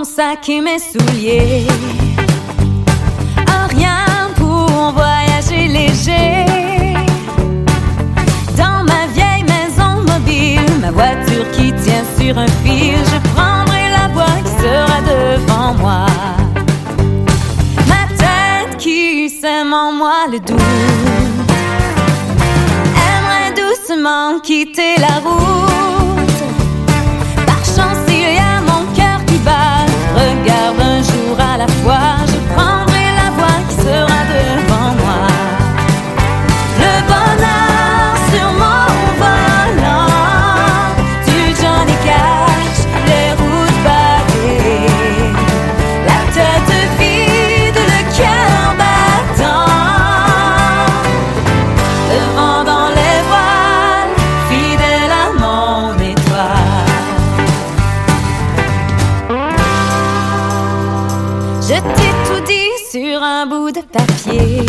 sac et mes souliers. Un rien pour voyager léger. Dans ma vieille maison mobile, ma voiture qui tient sur un fil, je prendrai la voie qui sera devant moi. Ma tête qui sème en moi le doux aimerait doucement quitter la route. Par chance il y a mon cœur qui bat. Regarde un jour à la fois, je prendrai la voie qui sera devant moi. Le bonheur sur mon volant, du Johnny Cash, les routes pavées, la tête vide, le cœur battant, le vent dans les voiles, fidèle à mon étoile. Je t'ai tout dit sur un bout de papier.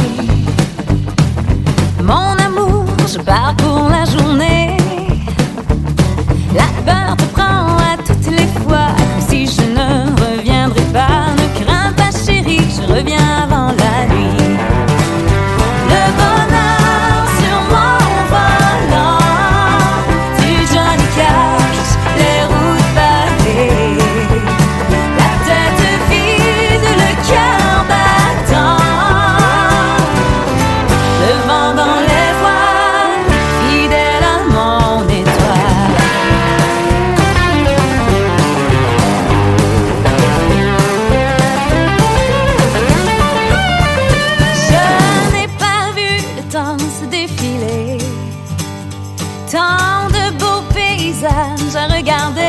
Mon amour, je pars pour la journée. La peur te prend à toutes les fois. Si je ne reviendrai pas, ne crains pas chérie, je reviens avant la nuit. Le bonheur sur mon volant, du Johnny Cash, les routes pavées, la tête vide, le cœur battant, le vent dans les voiles, fidèle à mon étoile. Je n'ai pas vu le temps se défiler, tant de beaux paysages à regarder.